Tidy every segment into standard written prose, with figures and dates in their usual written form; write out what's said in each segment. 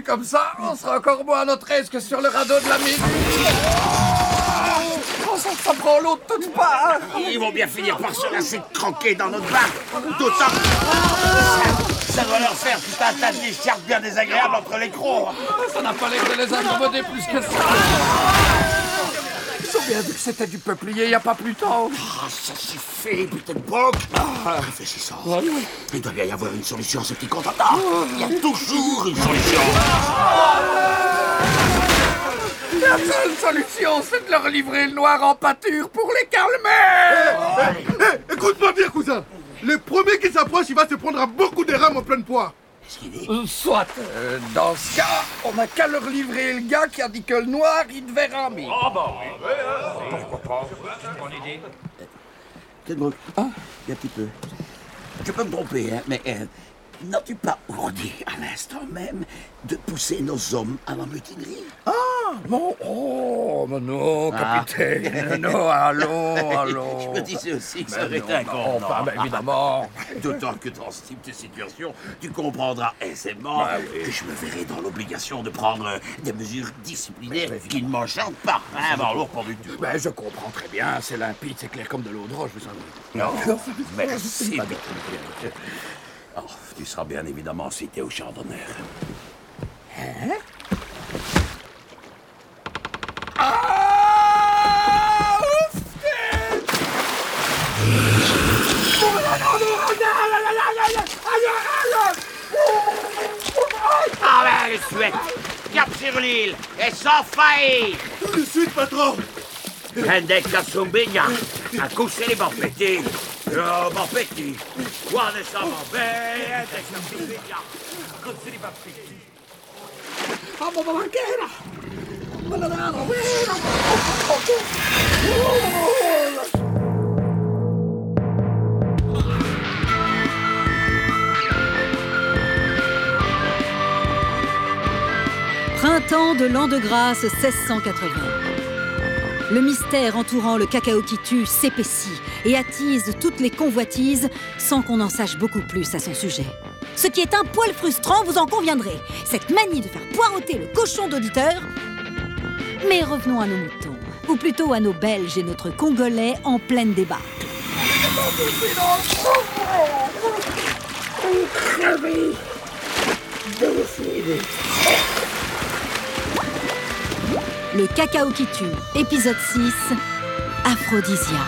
comme ça, on sera encore moins à notre aise que sur le radeau de la mine. Oh, ça prend l'eau de toutes parts. Ils vont bien finir par se lasser de croquer dans notre barque. D'autant ça va leur faire tout un tas de décharges bien désagréables entre les crocs. Ça n'a pas l'air de les incommoder plus que ça. Ils ont bien vu que c'était du peuplier il n'y a pas plus tôt. Ça suffit, putain de boc. Réfléchissons. Il doit bien y avoir une solution à ce petit contretemps. Il y a toujours une solution. La seule solution, c'est de leur livrer le noir en pâture pour les calmer. Écoute-moi bien, cousin. Le premier qui s'approche, il va se prendre à beaucoup de rames en pleine poire. Qu'est-ce qu'il dit? Soit, dans ce cas, on n'a qu'à leur livrer le gars qui a dit que le noir, il devait ramer. Ah bah oui. Pourquoi pas? C'est une bonne idée. Peut-être un petit peu. Je peux me tromper, hein, mais n'as-tu pas ordi à l'instant même de pousser nos hommes à la mutinerie? Bon, mais non, capitaine. Non, allons. Je me disais aussi que ça aurait été Non, inconvenant. bah, évidemment. D'autant que dans ce type de situation, tu comprendras aisément que je me verrai dans l'obligation de prendre des mesures disciplinaires qui ne m'enchantent pas. Hein, bon, lourd pas du tout. Ben, je comprends très bien, c'est limpide, c'est clair comme de l'eau de roche, vous savez. Non, merci. Oh, tu seras bien évidemment cité au champ d'honneur. Ah ben, les Suèdes, cap sur l'île, et sans faillir. Tout de suite, patron. Prendek la sombegna, a couché les morpetti. Oh, morpetti, quando siamo bene, la sombegna, couché les morpetti. Ah, ma banchera! Printemps de l'an de grâce 1680. Le mystère entourant le cacao qui tue s'épaissit et attise toutes les convoitises sans qu'on en sache beaucoup plus à son sujet. Ce qui est un poil frustrant, vous en conviendrez, cette manie de faire poireauter le cochon d'auditeur. Mais revenons à nos moutons, ou plutôt à nos Belges et notre Congolais en pleine débâcle. Le cacao qui tue, épisode 6, Aphrodisia.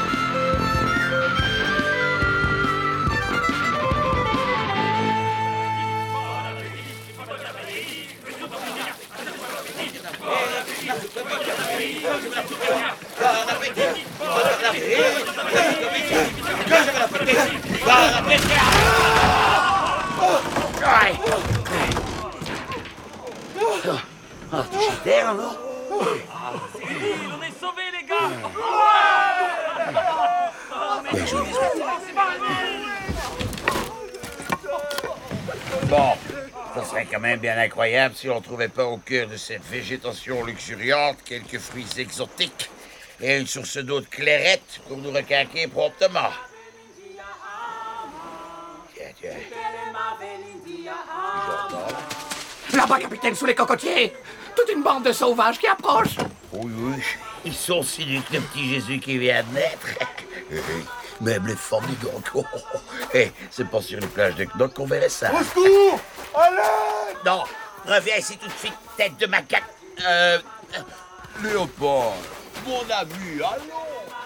Ah, tu jetais alors? On est sauvés, les gars. Bien joué, les autres. Bon, ça serait quand même bien incroyable si on trouvait pas au cœur de cette végétation luxuriante quelques fruits exotiques et une source d'eau de clairette pour nous requinquer promptement. Tiens. Là-bas, capitaine, sous les cocotiers! Toute une bande de sauvages qui approche! Oui, ils sont si que le petit Jésus qui vient de naître. Même les femmes donc. C'est pas sur les plages de Knock qu'on verrait ça. Au secours! Allez! Non, reviens ici tout de suite, tête de macaque. Léopold, mon ami, allons!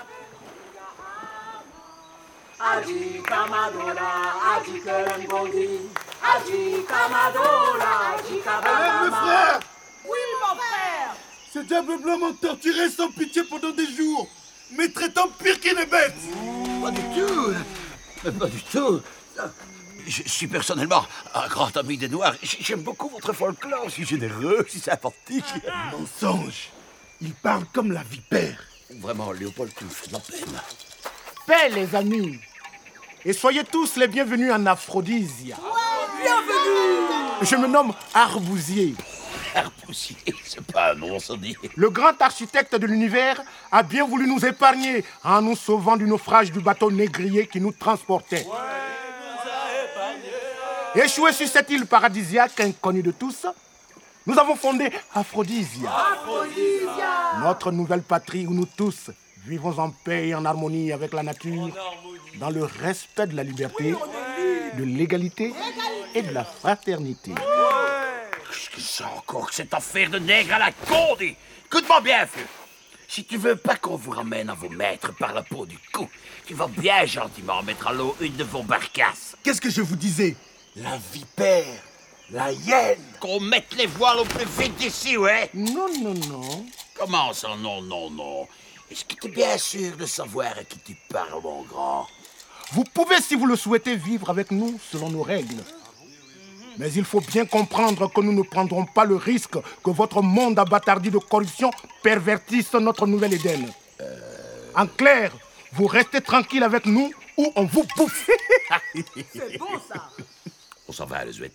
Aji Kamadola, Aji Kelengondi, Aji Kamadola, Aji Allez, mes Kabama. frères! Oui, mon frère. Ces diables blancs m'ont torturé sans pitié pendant des jours, me traitant pire que des bêtes. Pas du tout. Pas du tout. Je suis personnellement un grand ami des Noirs. J'aime beaucoup votre folklore, si généreux, si sympathique. Mensonge! Ils parlent comme la vipère. Vraiment, Léopold, tu me fais de la peine. Paix, les amis. Et soyez tous les bienvenus en Aphrodisia. Bienvenue. Je me nomme Arbousier. Arbousier, c'est pas un nom, ça dit. Le grand architecte de l'univers a bien voulu nous épargner en nous sauvant du naufrage du bateau négrier qui nous transportait. Échoué sur cette île paradisiaque inconnue de tous, nous avons fondé Aphrodisia. Notre nouvelle patrie où nous tous vivons en paix et en harmonie avec la nature, dans le respect de la liberté, de l'égalité et de la fraternité. Qu'est-ce que c'est encore que cette affaire de nègre à la con, dis? Écoute-moi bien, vieux. Si tu veux pas qu'on vous ramène à vos maîtres par la peau du cou, tu vas bien gentiment mettre à l'eau une de vos barcasses. Qu'est-ce que je vous disais? La vipère, la hyène. Qu'on mette les voiles au plus vite d'ici, ouais? Non, non, non. Comment ça, non, non, non? Est-ce que tu es bien sûr de savoir à qui tu parles, mon grand? Vous pouvez, si vous le souhaitez, vivre avec nous selon nos règles. Mais il faut bien comprendre que nous ne prendrons pas le risque que votre monde abattardi de corruption pervertisse notre nouvel Éden. En clair, vous restez tranquille avec nous ou on vous bouffe. C'est bon, ça. On s'en va, le Zouet.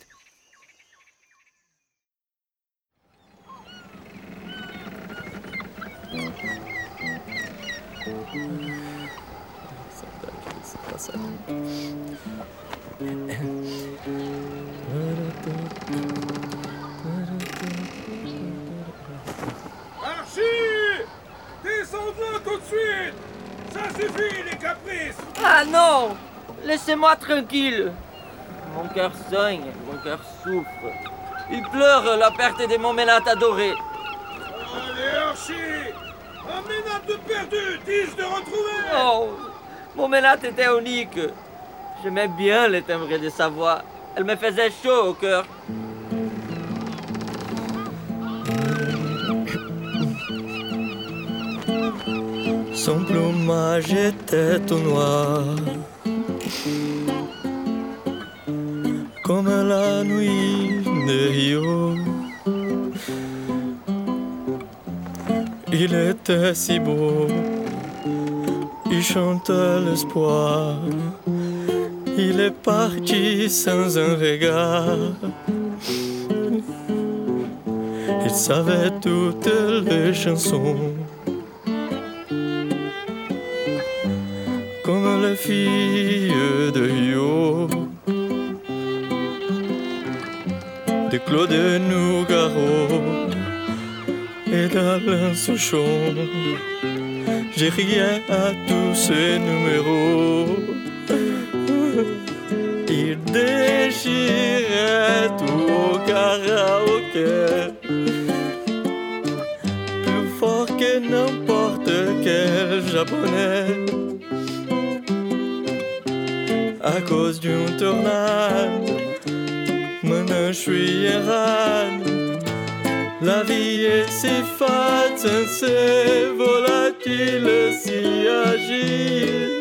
Archie! Descends-le tout de suite! Ça suffit, les caprices! Ah non! Laissez-moi tranquille! Mon cœur saigne, mon cœur souffre. Il pleure la perte de mon ménate adoré. Allez, Archie! Un ménate de perdu, dis de retrouver! Oh! Mon ménate était unique. J'aimais bien le timbre de sa voix. Elle me faisait chaud au cœur. Son plumage était tout noir, comme la nuit de Rio. Il était si beau, il chantait l'espoir. Il est parti sans un regard. Il savait toutes les chansons, comme les filles de Rio, de Claude Nougaro et d'Alain Souchon. J'ai rien à tous ces numéros. Il déchirait tout au karaoké, plus fort que n'importe quel japonais. À cause d'une tornade, maintenant je suis errant. La vie est si fade, sensée, volatile, si agile.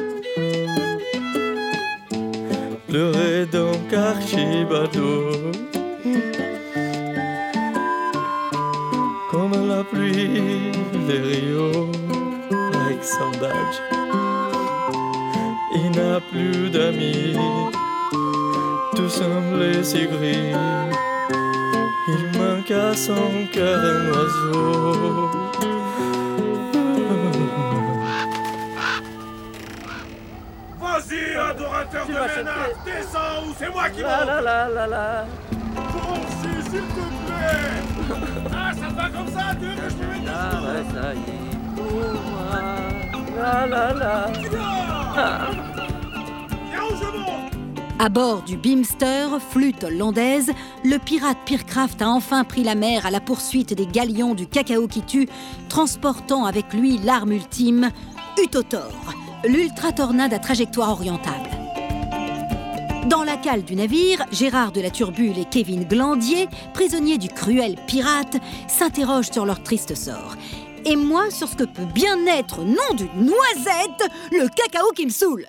Pleurez donc Archibald, comme la pluie de Rio, avec saudade. Il n'a plus d'amis, tout semble si gris. Il manque à son cœur un oiseau. Vas-y, adorateur de ménage, descends ou c'est moi qui monte! La. Franchis, s'il te plaît! Ah, ça va comme ça, tu veux que je te mette Ah dessus? ouais, ça y est. Pour moi. La. Viens où je monte! À bord du Beamster, flûte hollandaise, le pirate Piercraft a enfin pris la mer à la poursuite des galions du cacao qui tue, transportant avec lui l'arme ultime, Utotor, l'ultra-tornade à trajectoire orientable. Dans la cale du navire, Gérard de la Turbule et Kevin Glandier, prisonniers du cruel pirate, s'interrogent sur leur triste sort. Et moi sur ce que peut bien être, nom d'une noisette, le cacao qui me saoule.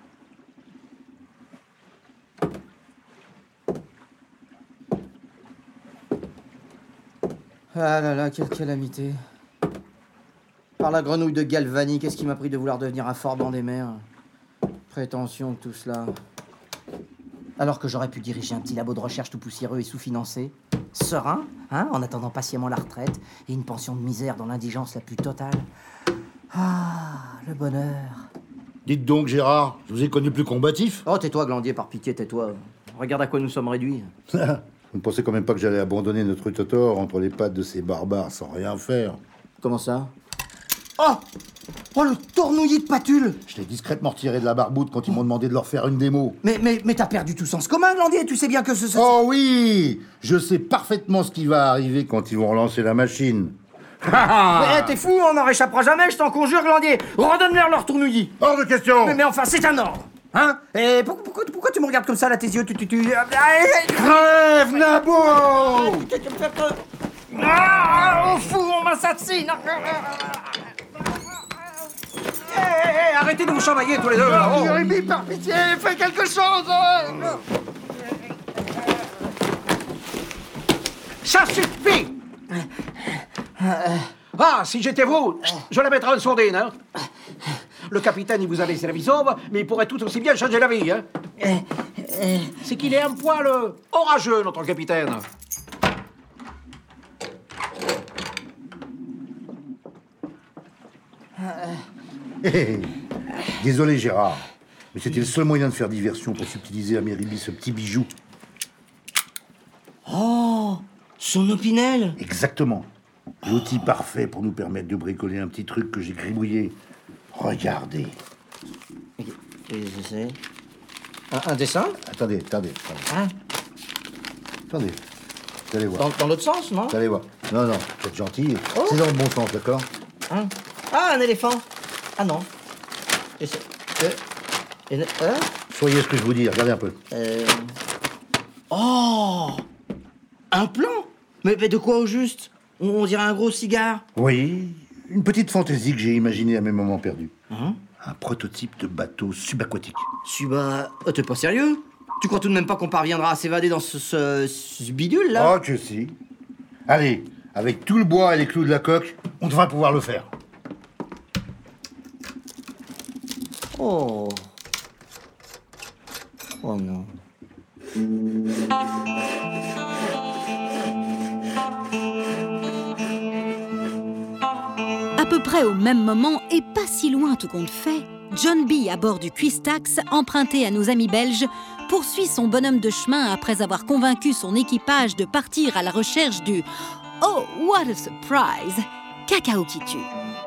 Ah là là, quelle calamité. Par la grenouille de Galvani, qu'est-ce qui m'a pris de vouloir devenir un forban des mers? Prétention que tout cela. Alors que j'aurais pu diriger un petit labo de recherche tout poussiéreux et sous-financé, serein, hein, en attendant patiemment la retraite, et une pension de misère dans l'indigence la plus totale. Ah, le bonheur. Dites donc, Gérard, je vous ai connu plus combatif. Oh, tais-toi, Glandier, par pitié, tais-toi. Regarde à quoi nous sommes réduits. Vous ne pensez quand même pas que j'allais abandonner notre Totor entre les pattes de ces barbares sans rien faire? Comment ça? Oh! Oh, le tournouillis de Patule! Je l'ai discrètement retiré de la barboute quand ils m'ont demandé de leur faire une démo. Mais t'as perdu tout sens commun, Glandier, tu sais bien que ce... Oh oui! Je sais parfaitement ce qui va arriver quand ils vont relancer la machine. Mais t'es fou, on n'en réchappera jamais, je t'en conjure, Glandier! Redonne-leur leur tournouillis! Hors de question! Mais enfin, c'est un ordre! Hein? Et pourquoi tu me regardes comme ça, là, tes yeux? Crève, Nabo! Ah, on fout, on m'assassine! Arrêtez de vous chamailler tous les deux! Jérémie, par pitié, fais quelque chose! Ça suffit! Ah, si j'étais vous, je la mettrais en sourdine, hein? Le capitaine, il vous a laissé la vie sauve, mais il pourrait tout aussi bien changer la vie, hein? C'est qu'il est un poil orageux, notre capitaine. Désolé, Gérard, mais c'était le seul moyen de faire diversion pour subtiliser à Méribi ce petit bijou. Oh, son opinel! Exactement. L'outil parfait pour nous permettre de bricoler un petit truc que j'ai gribouillé. Regardez. Qu'est-ce que c'est? Un dessin? Attendez. Hein? Attendez. Vous allez voir. Dans l'autre sens, non? Vous allez voir. Non, vous êtes gentil. Oh. C'est dans le bon sens, d'accord? Hein? Ah, un éléphant! Ah non. Et c'est... Soyez ce que je vous dis, regardez un peu. Oh! Un plan? Mais de quoi au juste? On dirait un gros cigare. Oui, une petite fantaisie que j'ai imaginée à mes moments perdus. Hein? Un prototype de bateau subaquatique. Oh, t'es pas sérieux? Tu crois tout de même pas qu'on parviendra à s'évader dans ce bidule, là? Oh, que si. Allez, avec tout le bois et les clous de la coque, on devrait pouvoir le faire. Oh. Oh non. À peu près au même moment, et pas si loin tout compte fait, John B, à bord du Cuistax, emprunté à nos amis belges, poursuit son bonhomme de chemin après avoir convaincu son équipage de partir à la recherche du « Oh, what a surprise !» cacao qui tue.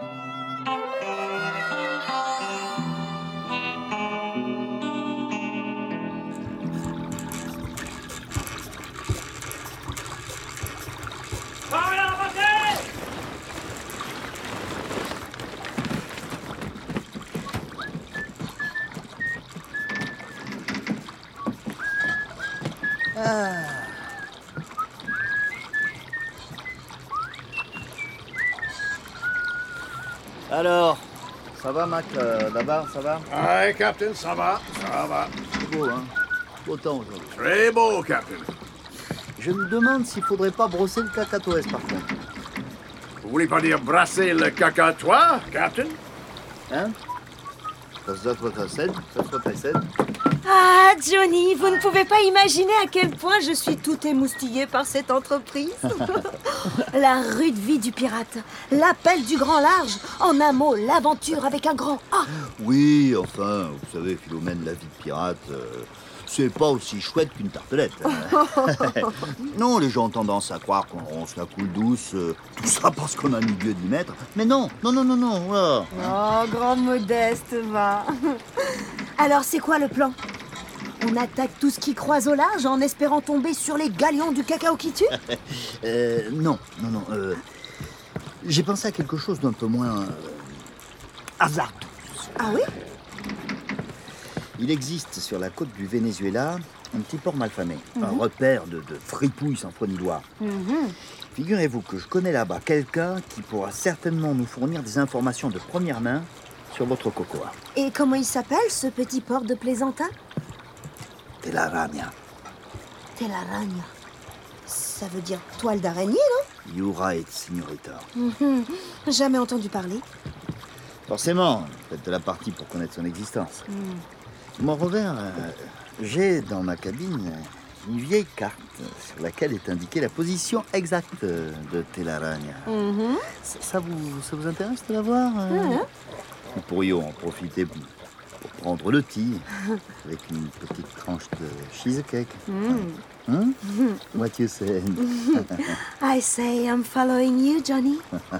Alors, ça va, Mac, là-bas, ça va? Ouais, Captain, ça va. C'est beau, hein? Beau temps aujourd'hui. Très beau, Captain. Je me demande s'il faudrait pas brosser le cacatoès, par contre. Vous voulez pas dire brasser le caca, toi, Captain? Hein? Ça se doit être Ah, Johnny, vous ne pouvez pas imaginer à quel point je suis tout émoustillée par cette entreprise. La rude vie du pirate, l'appel du grand large, en un mot, l'aventure avec un grand A. Oui, enfin, vous savez, Philomène, la vie de pirate, c'est pas aussi chouette qu'une tartelette. Non, les gens ont tendance à croire qu'on se la coule douce, tout ça parce qu'on a un milieu d'y mettre. Mais non, voilà. Oh, grand modeste, va. Alors, c'est quoi le plan? On attaque tout ce qui croise au large en espérant tomber sur les galions du cacao qui tue? Non. J'ai pensé à quelque chose d'un peu moins hasardeux. Ah oui? Il existe sur la côte du Venezuela un petit port malfamé, un repère de fripouilles sans foi ni loi. Figurez-vous que je connais là-bas quelqu'un qui pourra certainement nous fournir des informations de première main sur votre cocoa. Et comment il s'appelle, ce petit port de plaisantin? Telaraña. Telaraña. Ça veut dire toile d'araignée, non? You're right, signorita. Jamais entendu parler. Forcément, faites de la partie pour connaître son existence. Mon revers, j'ai dans ma cabine une vieille carte sur laquelle est indiquée la position exacte de Telaraña. Ça vous intéresse de la voir? Nous pourrions en profiter pour prendre le thé avec une petite tranche de cheesecake. Hein? What you say? I say I'm following you, Johnny.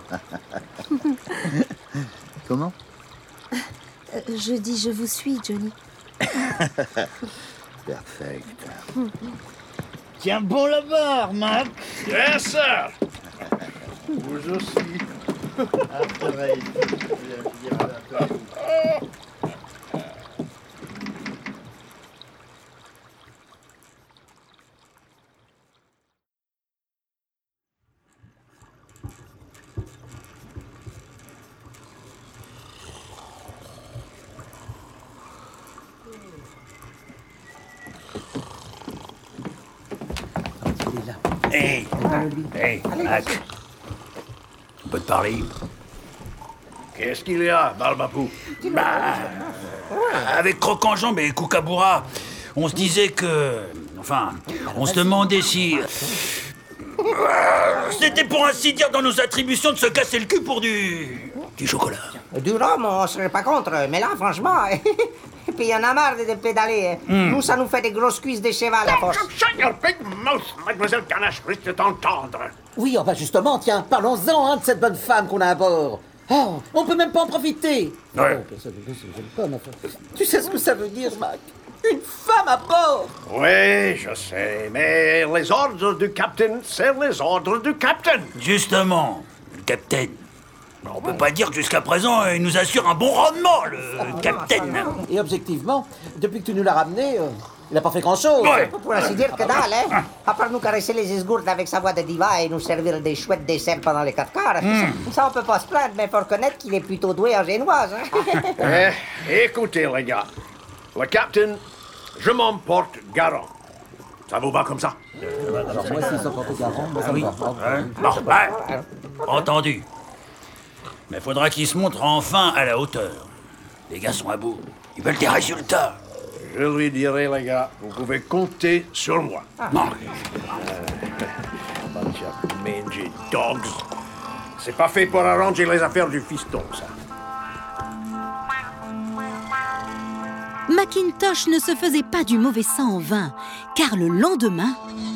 Comment? Je dis je vous suis, Johnny. Perfect. Tiens bon la barre, Mac. Yes, sir. Vous aussi. Hey, Mac. On peut te parler? Qu'est-ce qu'il y a, Barbapou? Avec Croc-en-Jambe et Kookaburra, on se disait que... Enfin, on se demandait si... C'était pour ainsi dire dans nos attributions de se casser le cul pour du chocolat. Du rhum, on serait pas contre, mais là, franchement... Et puis il y en a marre de pédaler. Nous, ça nous fait des grosses cuisses de cheval à force. Shut your big mouth, mademoiselle Ganache, risque de t'entendre. Oui, enfin justement, tiens, parlons-en de cette bonne femme qu'on a à bord. Oh, on peut même pas en profiter. Ouais. Tu sais ce que ça veut dire, Mac? Une femme à bord. Oui, je sais, mais les ordres du capitaine, c'est les ordres du capitaine. Justement, le capitaine. On peut pas dire que jusqu'à présent, il nous assure un bon rendement, le capitaine. Et objectivement, depuis que tu nous l'as ramené, il n'a pas fait grand-chose. Ouais. Pour ainsi dire que dalle, hein. À part nous caresser les esgourdes avec sa voix de diva et nous servir des chouettes desserts pendant les 4 quarts. Ça, on peut pas se plaindre, mais faut reconnaître qu'il est plutôt doué en génoise. Hein. Écoutez, les gars, le capitaine, je m'en porte garant. Ça vous va comme ça? Alors moi, s'ils sont portés garant, moi, ça me va. Bon, ouais. Entendu. Mais faudra qu'ils se montrent enfin à la hauteur. Les gars sont à bout. Ils veulent des résultats. Je lui dirai, les gars, vous pouvez compter sur moi. Non. Bunch of mangy dogs. C'est pas fait pour arranger les affaires du fiston, ça. Macintosh ne se faisait pas du mauvais sang en vain, car le lendemain...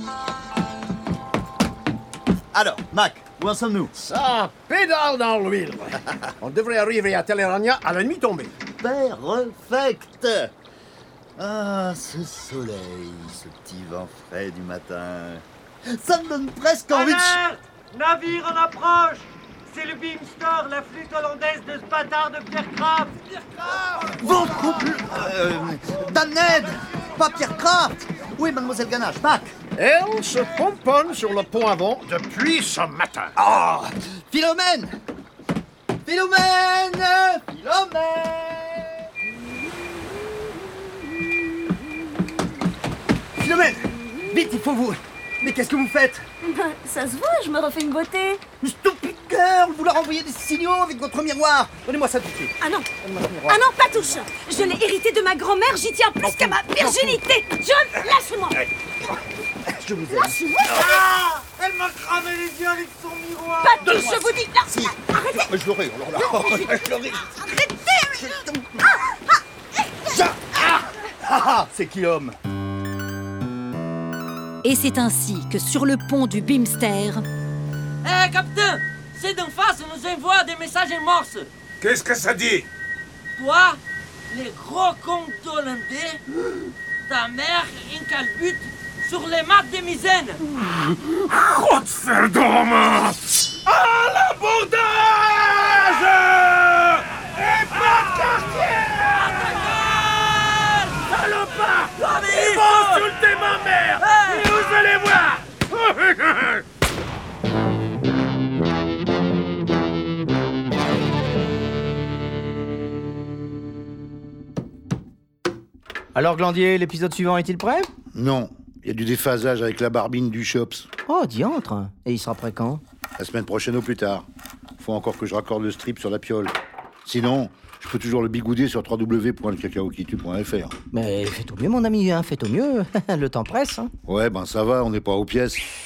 Alors, Mac, où en sommes-nous? Ça pédale dans l'huile. On devrait arriver à Tellerania à la nuit tombée. Perfect. Ah, ce soleil, ce petit vent frais du matin. Ça me donne presque envie de... Navire en approche! C'est le Beamster, la flûte hollandaise de ce bâtard de Pierre Kraft! Votre couple... Dame Ned, pas Pierre Kraft. Oui, mademoiselle Ganache, Mac. Elle se pomponne sur le pont avant depuis ce matin. Oh, Philomène. Philomène. Philomène, vite, il faut vous... Mais qu'est-ce que vous faites? Ça se voit, je me refais une beauté. Stupide girl, vous leur envoyez des signaux avec votre miroir. Donnez-moi ça tout de suite. Ah non. Ah non, pas touche. Je l'ai hérité de ma grand-mère, j'y tiens plus qu'à ma virginité. John, lâche-moi. Je vous aime. Lâche-moi. Ah! Elle m'a cramé les yeux avec son miroir! Pas touche, je vous dis. Là. Si. Arrêtez. Je l'aurai, je l'aurai. Arrêtez. C'est qui l'homme? Et c'est ainsi que sur le pont du Beamster... Hé, capitaine! C'est d'en face, nous envoie des messages en morse! Qu'est-ce que ça dit? Toi, les gros comptes hollandais, ta mère, une calbute sur les maths de misaine! Godverdomme! À l'abordage! Et pas de quartier! Salopard! Ils vont insulter ma mère! Et vous allez voir! Alors, Glandier, l'épisode suivant est-il prêt? Non, il y a du déphasage avec la barbine du Chops. Oh, diantre. Et il sera prêt quand? La semaine prochaine au plus tard. Faut encore que je raccorde le strip sur la piole. Sinon, je peux toujours le bigouder sur www.lecacaoquitu.fr. Mais faites au mieux, mon ami, hein, faites au mieux. Le temps presse, hein. Ouais, ben ça va, on n'est pas aux pièces.